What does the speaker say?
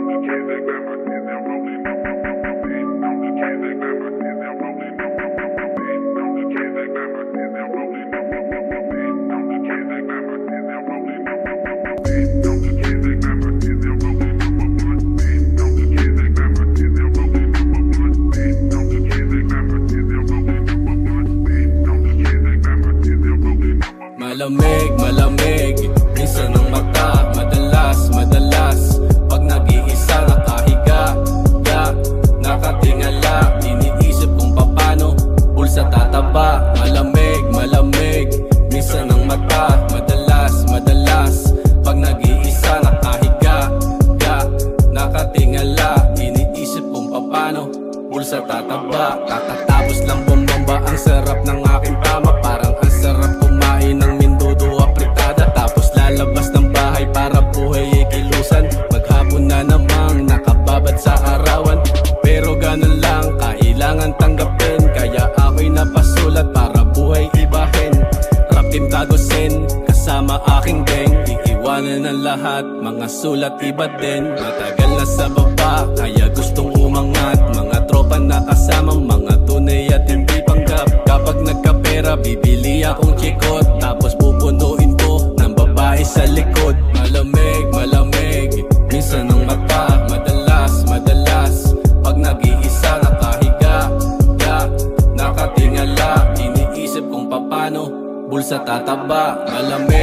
Malamig, malamig, minsan ang mata. Madalas, madalas, pag nag-iisa nakahiga, nakatingala, iniisip kung papano bulsa tataba. Malamig, malamig, minsan ang mata. Madalas, madalas, pag nag-iisa nakahiga, nakatingala, iniisip kung papano bulsa tataba. Kakatapos lang bumbamba, ang sarap ng aking tama. Parang ang sarap kumain ng mindudo apritada. Tapos lalabas ng bahay para buhay ay kilusan. Maghapon na namang nakababad sa arawan. Pero ganun lang, kailangan tanggapin. Kaya ako'y napasulat para buhay ibahin. Rap team Tagosin, kasama aking gang. Iiwanan ang lahat, mga sulat iba din. Matagal na sa baba, kaya gustong umangat. Mga tropa na kasama, mga tunay at hindi panggap. Kapag nagkapera, bibili akong chikot. Tapos pupunuin ko ng babae sa likod. Malamig, malamig, minsan ang mata. Madalas, madalas, pag nag-iisa nakahiga, nakatingala, iniisip kung papano bulsa tataba. Malamig